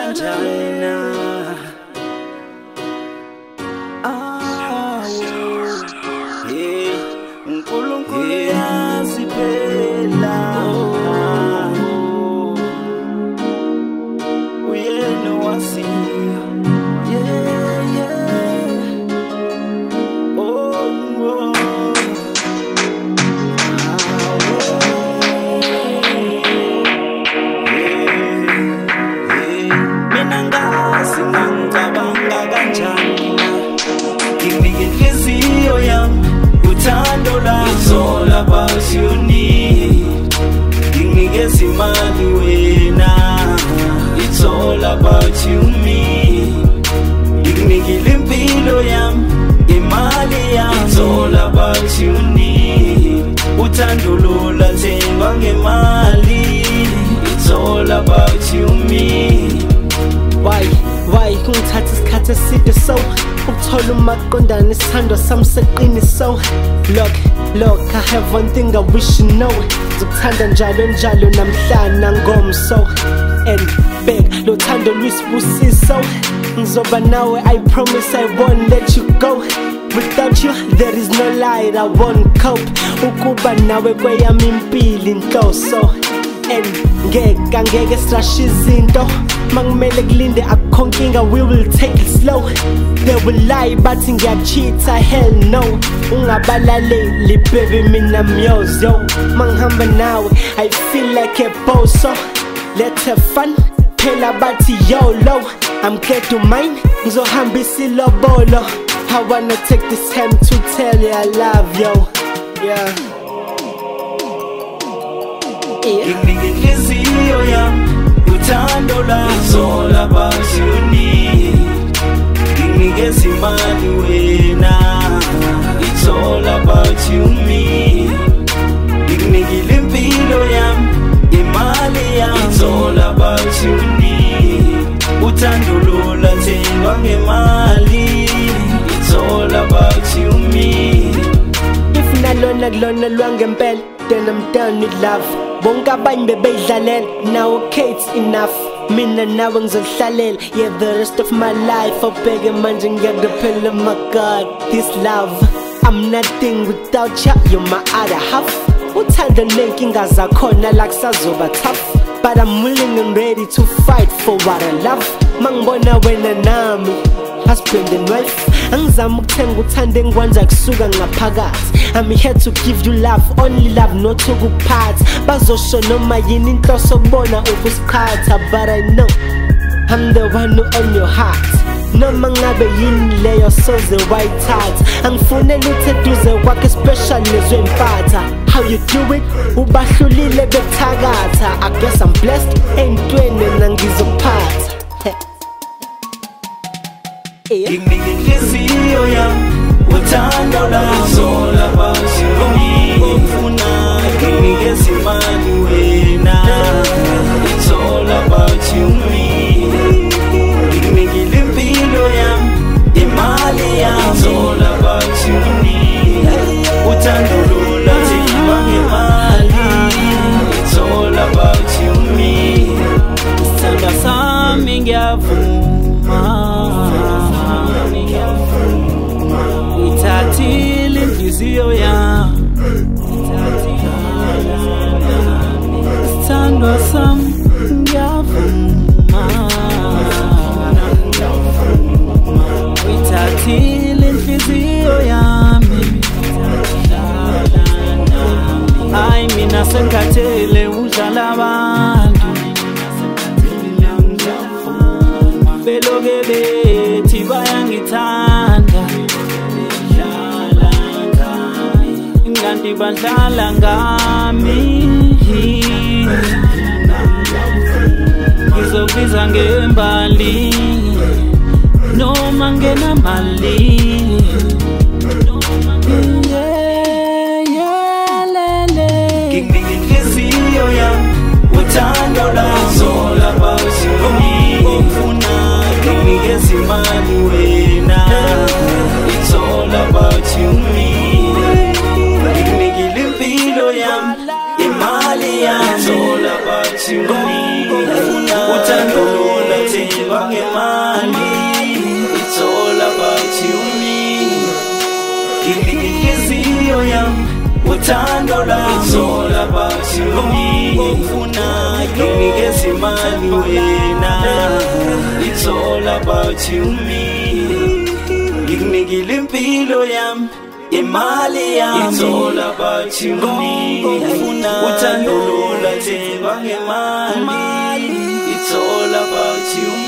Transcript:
kanjani na uNkulunkulu yazi phela uyena wasiya It's all about you need. Ngingekezi imali wena. It's all about you me. Ngingikile impilo yami, imali yami. It's all about you need. Uthando lulathengwa ngemali. It's all about you me. Why kungithatha isikhathi eside so ukuthola umaqondana isithandwa sami seqiniso. Look, I have one thing I wish you know. Ngizokuthanda njalo namhlanje ngomso. And beg lo thando lwisibusiso. Ngizoba nawe, I promise I won't let you go. Without you there is no light, I won't cope. Ukuba nawe kweyami impilo inhloso. And ngeke strashe izinto mangimele kulinde akukho nkinga, we will take it slow. They will lie bathi ngiyacheata, hell no. Ungabalaleli baby mina I'm yours yo. Mangihamba nawe I feel like a boss, so let's have fun. Phela bathi YOLO, I'm glad to mine. Ngizohambisa ilobolo. I wanna take this time to tell you I love you. Yeah. Ngingikleziyo yami uthando lami. It's all about you need. Ngingikezi imali wena. It's all about you me. Ngingikile impilo yami, imali yami. It's all about you need. Uthando lulathengwa ngemali. It's all about you me. If nalona kulona lwangempela, then I'm done with love. Bonke abanye bebeyidlalela, now okay it's enough. Mina nawe ngizohlalela, yeah the rest of my life. Obheke manje ngiyakuphela, my God, this love. I'm nothing without you, you're my other half. Uthando nenkinga zakhona la kusazoba tough, but I'm willing and ready to fight for what I love. Mangibona wena nami husband and wife, angizama ukuthenga uthande ngikwenza kusuka ngaphakathi. I'm here to give you love, only love, not ukuphatha. Bazosho noma yini inhloso kubona ukusikhatha, but I know I'm the one who own your heart. Noma ngabe yini leyo soze wayithatha. Angifunela uthi eduze kwakhe special nezwe empatha. How you do it? Ubahlulile bekuthakatha. I guess I'm blessed, entweni nangizophatha. Ngingikleziyo yami uthando lami. It's all about you ngifuna. Ngingikezi imali wena. It's all about you me. Ngingikile impilo yami, imali yami. It's all about you me. Uthando lulathengwa ngemali. It's all about you me. Isithando sami ngiyavuma. Ngithathile inhliziyo yami, isithandwa sami ngiyavuma. Ngithathile inhliziyo yami, hayi mina sengikhathele udlala abantu. Beloke bethi bayangithanda, kanti badlala ngami. Ngizobiza ngembali noma ngenamali. Ngingikleziyo yami uthando lami. It's all about you ngifuna. Ngingikezi imali wena. It's all about you me. Ngingikile impilo yami, imali yami. It's all about you me. Uthando lulathengwa inhliziyo yami uthando lwami. It's all about you, ngokufuna nginikeza imali wena. It's all about you, ngikunikile impilo yami, imali yami. It's all about you, ngokufuna uthando lolathemba ngemali. It's all about you.